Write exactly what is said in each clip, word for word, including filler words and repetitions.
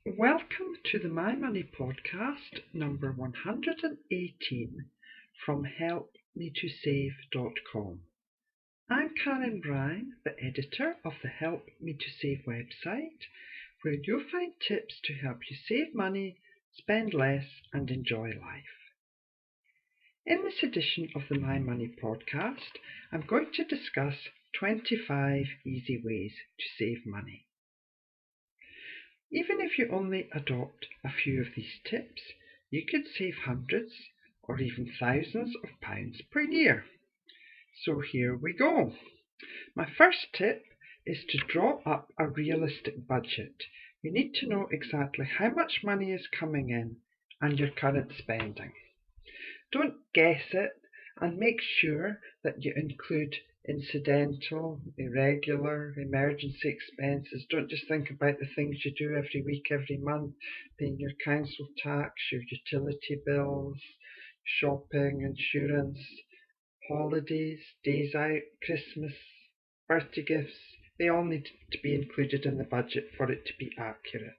Welcome to the My Money podcast number one hundred eighteen from help me to save dot com. I'm Karen Bryan, the editor of the Help Me to Save website, where you'll find tips to help you save money, spend less, and enjoy life. In this edition of the My Money podcast, I'm going to discuss twenty-five easy ways to save money. Even if you only adopt a few of these tips, you could save hundreds or even thousands of pounds per year. So here we go. My first tip is to draw up a realistic budget. You need to know exactly how much money is coming in and your current spending. Don't guess it, and make sure that you include incidental, irregular, emergency expenses. Don't just think about the things you do every week, every month, paying your council tax, your utility bills, shopping, insurance, holidays, days out, Christmas, birthday gifts. They all need to be included in the budget for it to be accurate.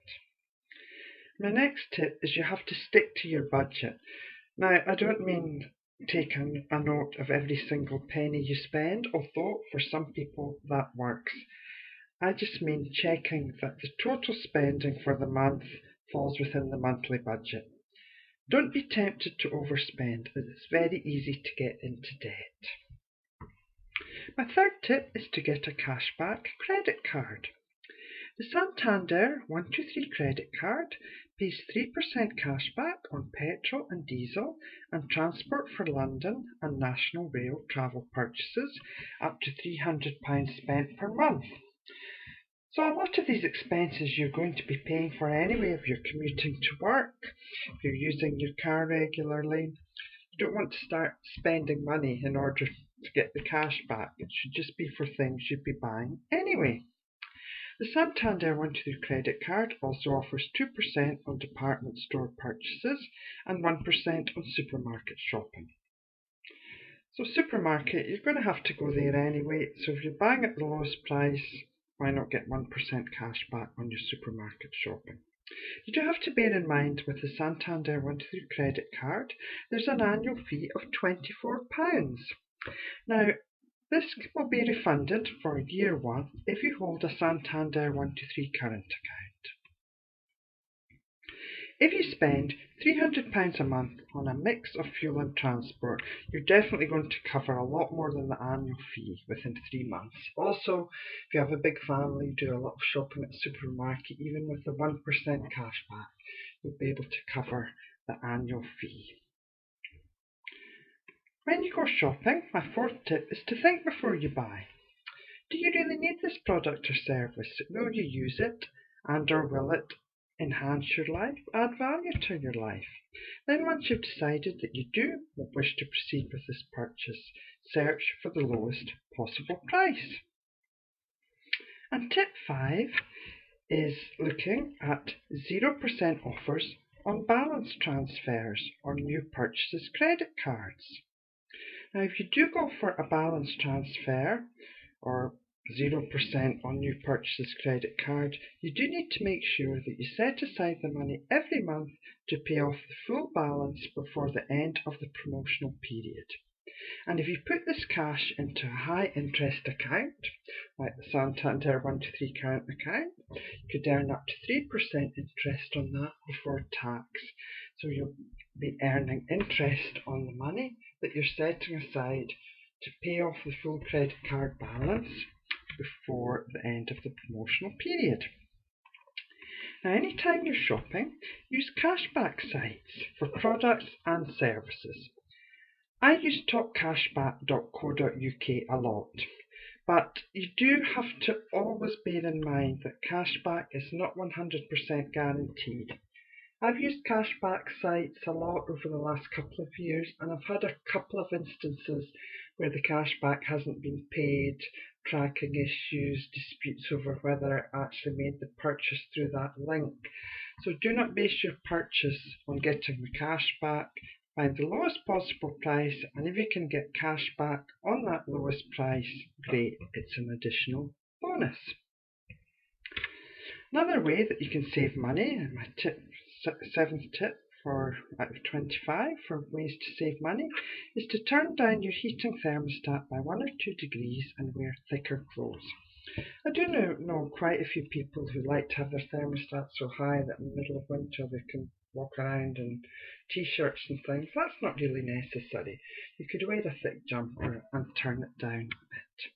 My next tip is you have to stick to your budget. Now, I don't mean taking a note of every single penny you spend, although for some people that works. I just mean checking that the total spending for the month falls within the monthly budget. Don't be tempted to overspend, as it's very easy to get into debt. My third tip is to get a cashback credit card. The Santander one two three credit card pays three percent cashback on petrol and diesel and transport for London and National Rail travel purchases up to three hundred pounds spent per month. So a lot of these expenses you're going to be paying for anyway if you're commuting to work, if you're using your car regularly. You don't want to start spending money in order to get the cash back. It should just be for things you'd be buying anyway. The Santander one two three credit card also offers two percent on department store purchases and one percent on supermarket shopping. So supermarket, you're going to have to go there anyway, so if you're buying at the lowest price, why not get one percent cash back on your supermarket shopping? You do have to bear in mind with the Santander one two three credit card, there's an annual fee of twenty-four pounds. Now, this will be refunded for year one if you hold a Santander one two three current account. If you spend three hundred pounds a month on a mix of fuel and transport, you're definitely going to cover a lot more than the annual fee within three months. Also, if you have a big family, do a lot of shopping at the supermarket, even with the one percent cashback, you'll be able to cover the annual fee. When you go shopping, my fourth tip is to think before you buy. Do you really need this product or service? Will you use it, and or will it enhance your life, add value to your life? Then once you've decided that you do wish to proceed with this purchase, search for the lowest possible price. And tip five is looking at zero percent offers on balance transfers or new purchases credit cards. Now, if you do go for a balance transfer or zero percent on new purchases credit card, you do need to make sure that you set aside the money every month to pay off the full balance before the end of the promotional period. And if you put this cash into a high interest account, like the Santander one two three current account, you could earn up to three percent interest on that before tax. So you'll be earning interest on the money that you're setting aside to pay off the full credit card balance before the end of the promotional period. Now, anytime you're shopping, use cashback sites for products and services. I use top cashback dot co dot uk a lot, but you do have to always bear in mind that cashback is not one hundred percent guaranteed. I've used cashback sites a lot over the last couple of years, and I've had a couple of instances where the cashback hasn't been paid, tracking issues, disputes over whether it actually made the purchase through that link. So do not base your purchase on getting the cashback. Find the lowest possible price, and if you can get cashback on that lowest price, great, it's an additional bonus. Another way that you can save money, my tip, seventh tip for out of twenty-five for ways to save money, is to turn down your heating thermostat by one or two degrees and wear thicker clothes. I do know, know quite a few people who like to have their thermostat so high that in the middle of winter they can walk around in t-shirts and things. That's not really necessary. You could wear a thick jumper and turn it down a bit.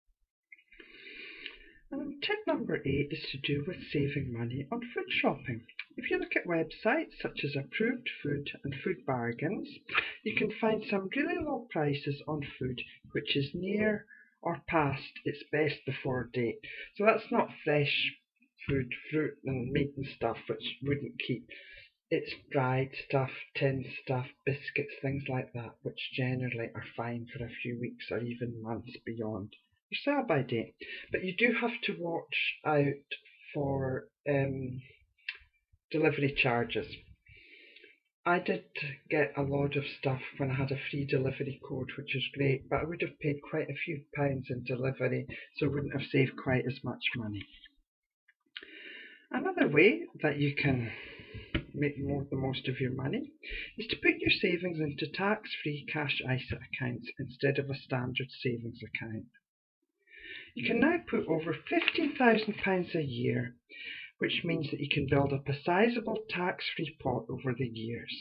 And tip number eight is to do with saving money on food shopping. If you look at websites such as Approved Food and Food Bargains, you can find some really low prices on food which is near or past its best before date. So that's not fresh food, fruit and meat and stuff which wouldn't keep. It's dried stuff, tinned stuff, biscuits, things like that, which generally are fine for a few weeks or even months beyond your sell by date. But you do have to watch out for um, delivery charges. I did get a lot of stuff when I had a free delivery code, which was great, but I would have paid quite a few pounds in delivery, so I wouldn't have saved quite as much money. Another way that you can make more the most of your money is to put your savings into tax-free cash I S A accounts instead of a standard savings account. You can now put over fifteen thousand pounds a year, which means that you can build up a sizable tax-free pot over the years.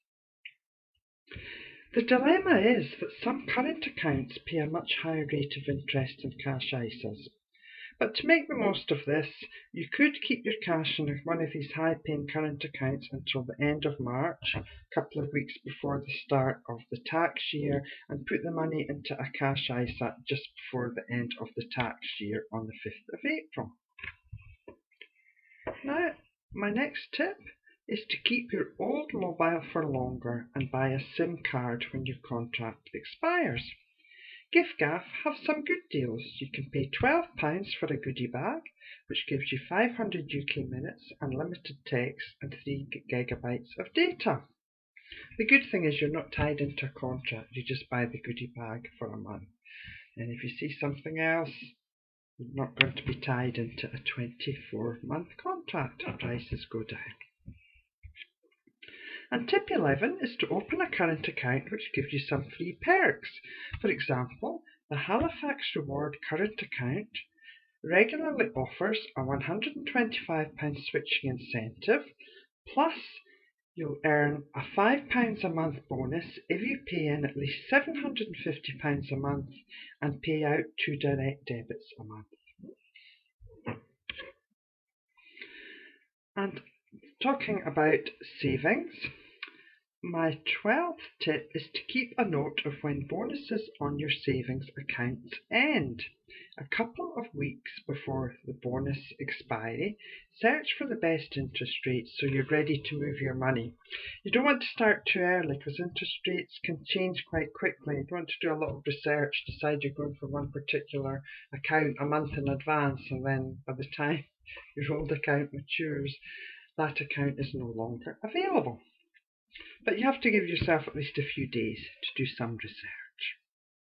The dilemma is that some current accounts pay a much higher rate of interest than cash I S As. But to make the most of this, you could keep your cash in one of these high-paying current accounts until the end of March, a couple of weeks before the start of the tax year, and put the money into a cash I S A just before the end of the tax year on the fifth of April. Now, my next tip is to keep your old mobile for longer and buy a SIM card when your contract expires. giffgaff have some good deals. You can pay twelve pounds for a goodie bag, which gives you five hundred U K minutes, unlimited text and three gigabytes of data. The good thing is you're not tied into a contract, you just buy the goodie bag for a month. And if you see something else, you're not going to be tied into a twenty-four month contract. Prices go down. And tip eleven is to open a current account which gives you some free perks. For example, the Halifax Reward current account regularly offers a one hundred and twenty-five pounds switching incentive, plus you'll earn a five pounds a month bonus if you pay in at least seven hundred and fifty pounds a month and pay out two direct debits a month. And talking about savings, my twelfth tip is to keep a note of when bonuses on your savings accounts end. A couple of weeks before the bonus expiry, search for the best interest rates so you're ready to move your money. You don't want to start too early because interest rates can change quite quickly. You don't want to do a lot of research, decide you're going for one particular account a month in advance, and then by the time your old account matures, that account is no longer available. But you have to give yourself at least a few days to do some research.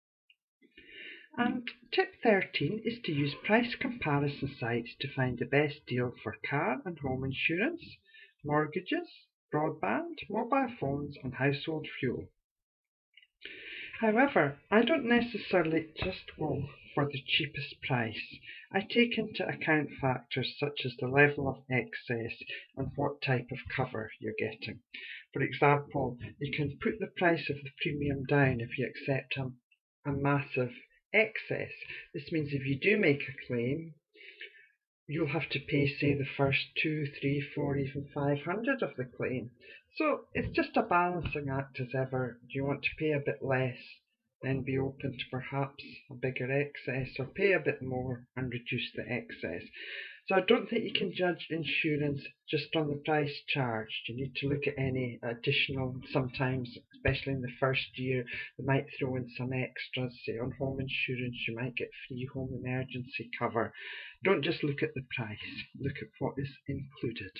And tip thirteen is to use price comparison sites to find the best deal for car and home insurance, mortgages, broadband, mobile phones and household fuel. However, I don't necessarily just go for the cheapest price. I take into account factors such as the level of excess and what type of cover you're getting. For example, you can put the price of the premium down if you accept a, a massive excess. This means if you do make a claim, you'll have to pay, say, the first two, three, four, even five hundred of the claim. So it's just a balancing act as ever. Do you want to pay a bit less, then be open to perhaps a bigger excess, or pay a bit more and reduce the excess? So I don't think you can judge insurance just on the price charged. You need to look at any additional, sometimes, especially in the first year, they might throw in some extras. Say on home insurance, you might get free home emergency cover. Don't just look at the price, look at what is included.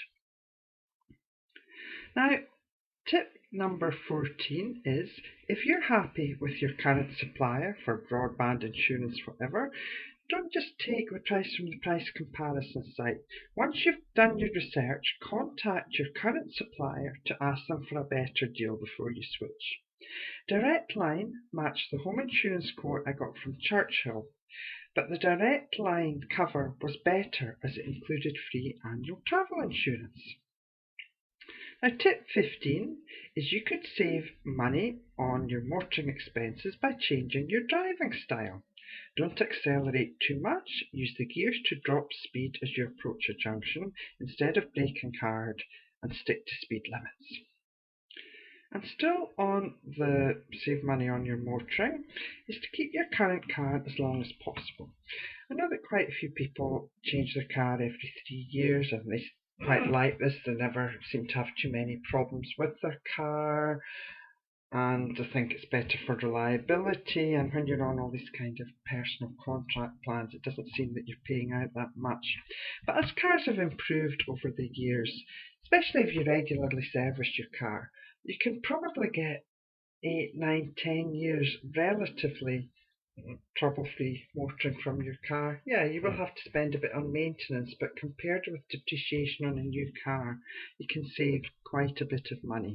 Now, tip number fourteen is, if you're happy with your current supplier for broadband, insurance, whatever, Don't just take the price from the price comparison site. Once you've done your research, contact your current supplier to ask them for a better deal before you switch. Direct Line matched the home insurance quote I got from Churchill, but the Direct Line cover was better as it included free annual travel insurance. Now, tip fifteen is you could save money on your motoring expenses by changing your driving style. Don't accelerate too much. Use the gears to drop speed as you approach a junction instead of braking hard, and stick to speed limits. And still on the save money on your motoring is to keep your current car as long as possible. I know that quite a few people change their car every three years and they quite like this. They never seem to have too many problems with their car, and I think it's better for reliability, and when you're on all these kind of personal contract plans, it doesn't seem that you're paying out that much. But as cars have improved over the years, especially if you regularly service your car, you can probably get eight, nine, ten years relatively trouble-free motoring from your car. Yeah, you will have to spend a bit on maintenance, but compared with depreciation on a new car, you can save quite a bit of money.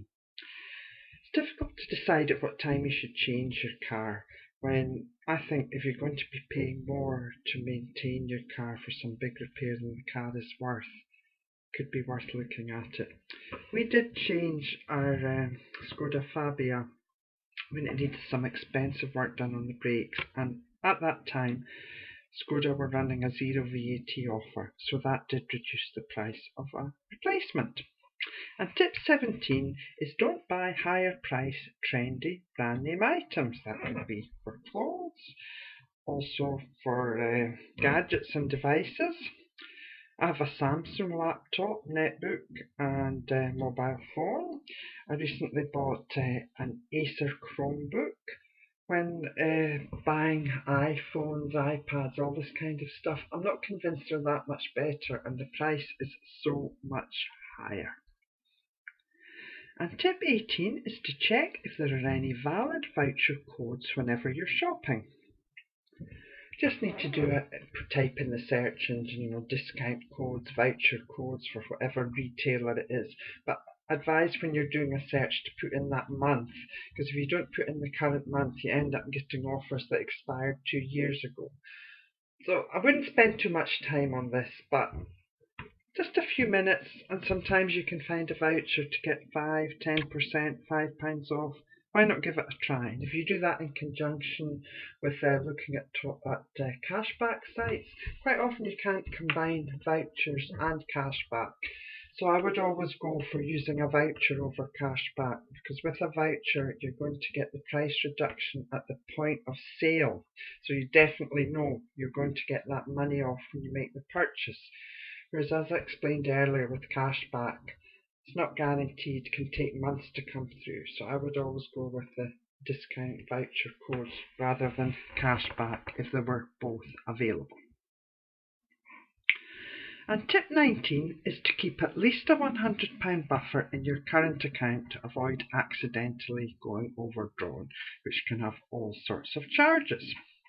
It's difficult to decide at what time you should change your car, when I think if you're going to be paying more to maintain your car for some big repair than the car is worth, it could be worth looking at it. We did change our um, Skoda Fabia when it needed some expensive work done on the brakes, and at that time Skoda were running a zero V A T offer, so that did reduce the price of a replacement. And tip seventeen is don't buy higher price trendy brand name items. That could be for clothes, also for uh, gadgets and devices. I have a Samsung laptop, netbook and uh, mobile phone. I recently bought uh, an Acer Chromebook. When uh, buying iPhones, iPads, all this kind of stuff, I'm not convinced they're that much better, and the price is so much higher. And tip eighteen is to check if there are any valid voucher codes whenever you're shopping. Just need to do it, type in the search engine, you know, discount codes, voucher codes for whatever retailer it is. But advise when you're doing a search to put in that month, because if you don't put in the current month, you end up getting offers that expired two years ago. So I wouldn't spend too much time on this, but just a few minutes, and sometimes you can find a voucher to get five, ten percent, five pounds off. Why not give it a try? And if you do that in conjunction with uh, looking at, at uh, cashback sites, quite often you can't combine vouchers and cashback. So I would always go for using a voucher over cashback, because with a voucher you're going to get the price reduction at the point of sale. So you definitely know you're going to get that money off when you make the purchase. Whereas, as I explained earlier with cashback, it's not guaranteed, can take months to come through. So I would always go with the discount voucher codes rather than cashback if they were both available. And tip nineteen is to keep at least a one hundred pound buffer in your current account to avoid accidentally going overdrawn, which can have all sorts of charges.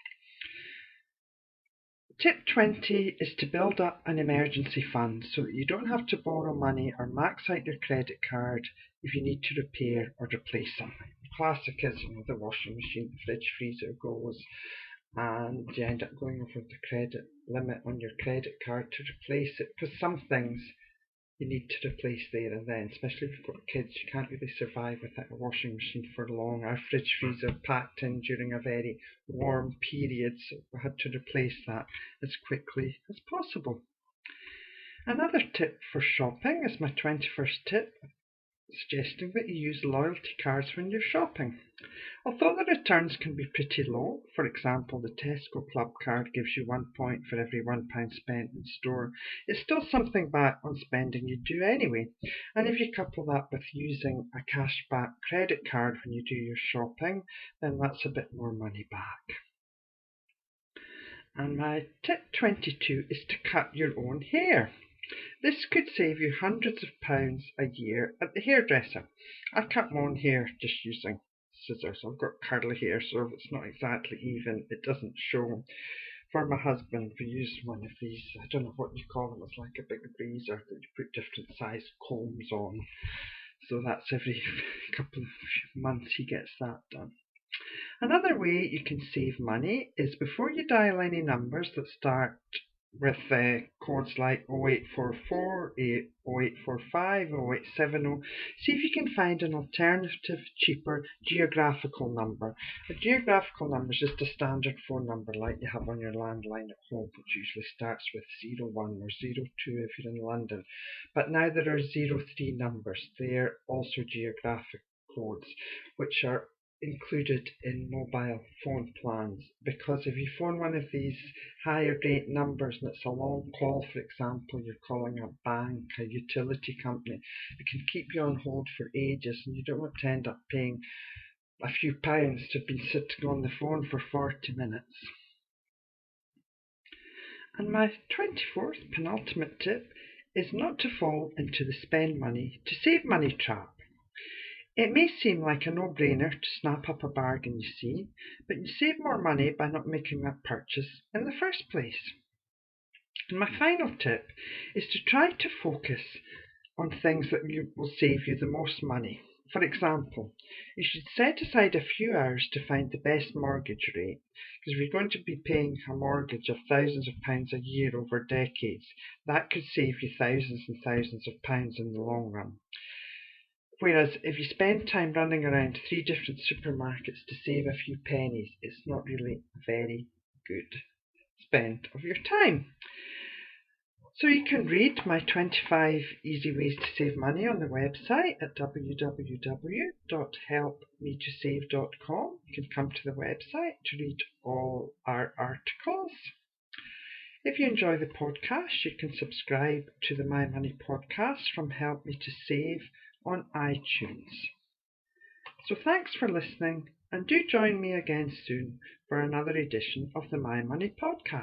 Tip twenty is to build up an emergency fund so that you don't have to borrow money or max out your credit card if you need to repair or replace something. Classic is, you know, the washing machine, the fridge freezer goes, and you end up going over the credit limit on your credit card to replace it, because some things you need to replace there and then, especially if you've got kids. You can't really survive without a washing machine for long. Our fridge freezer packed in during a very warm period, so we had to replace that as quickly as possible. Another tip for shopping is my twenty-first tip, suggesting that you use loyalty cards when you're shopping. Although the returns can be pretty low, for example the Tesco Club card gives you one point for every one pound spent in store, it's still something back on spending you do anyway. And if you couple that with using a cashback credit card when you do your shopping, then that's a bit more money back. And my tip twenty-two is to cut your own hair. This could save you hundreds of pounds a year at the hairdresser. I cut my own hair just using scissors. I've got curly hair, so if it's not exactly even, it doesn't show. For my husband, we use one of these, I don't know what you call them, it's like a big razor that you put different sized combs on. So that's every couple of months he gets that done. Another way you can save money is before you dial any numbers that start with uh, codes like oh eight four four, oh eight four five, oh eight seven oh, see if you can find an alternative, cheaper geographical number. A geographical number is just a standard phone number like you have on your landline at home, which usually starts with zero one or zero two if you're in London. But now there are zero three numbers. They're also geographic codes, which are included in mobile phone plans, because if you phone one of these higher rate numbers and it's a long call, for example, you're calling a bank, a utility company, it can keep you on hold for ages and you don't want to end up paying a few pounds to have been sitting on the phone for forty minutes. And my twenty-fourth penultimate tip is not to fall into the spend money to save money trap. It may seem like a no-brainer to snap up a bargain, you see, but you save more money by not making that purchase in the first place. And my final tip is to try to focus on things that will save you the most money. For example, you should set aside a few hours to find the best mortgage rate, because if you're going to be paying a mortgage of thousands of pounds a year over decades, that could save you thousands and thousands of pounds in the long run. Whereas if you spend time running around three different supermarkets to save a few pennies, it's not really a very good spend of your time. So you can read my twenty-five easy ways to save money on the website at w w w dot help me to save dot com. You can come to the website to read all our articles. If you enjoy the podcast, you can subscribe to the My Money podcast from Help Me to Save on iTunes. So thanks for listening, and do join me again soon for another edition of the My Money podcast.